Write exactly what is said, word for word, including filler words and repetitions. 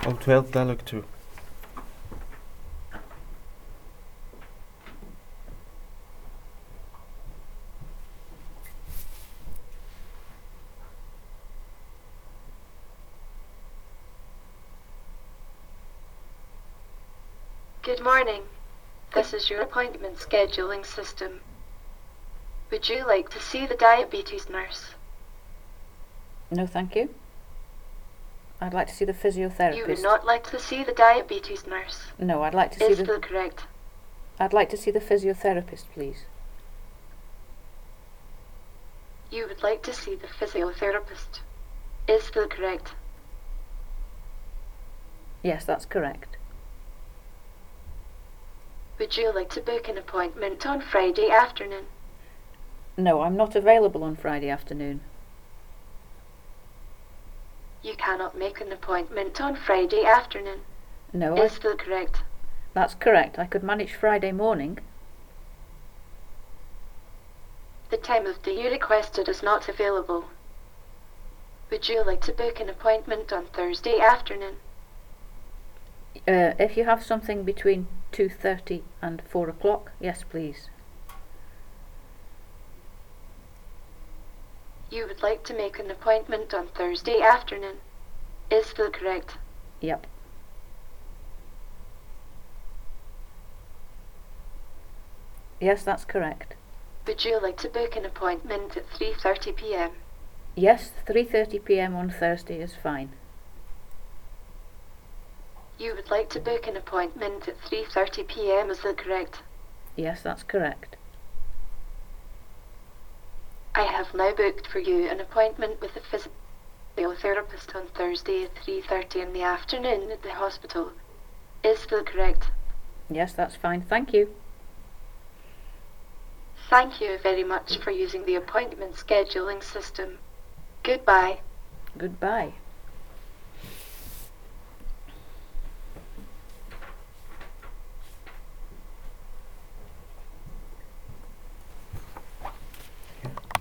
On twelve dialogue two. Good morning. This is your appointment scheduling system. Would you like to see the diabetes nurse? No, thank you. I'd like to see the physiotherapist. You would not like to see the diabetes nurse? No, I'd like to see Is the... that correct? I'd like to see the physiotherapist, please. You would like to see the physiotherapist? Is that correct? Yes, that's correct. Would you like to book an appointment on Friday afternoon? No, I'm not available on Friday afternoon. You cannot make an appointment on Friday afternoon. No, Is I... that correct? That's correct. I could manage Friday morning. The time of day you requested is not available. Would you like to book an appointment on Thursday afternoon? Uh, if you have something between two thirty and four o'clock, yes, please. You would like to make an appointment on Thursday afternoon. Is that correct? Yep. Yes, that's correct. Would you like to book an appointment at three thirty p m? Yes, three thirty p m on Thursday is fine. You would like to book an appointment at three thirty p m, is that correct? Yes, that's correct. I have now booked for you an appointment with a physiotherapist on Thursday at three thirty in the afternoon at the hospital. Is that correct? Yes, that's fine. Thank you. Thank you very much for using the appointment scheduling system. Goodbye. Goodbye.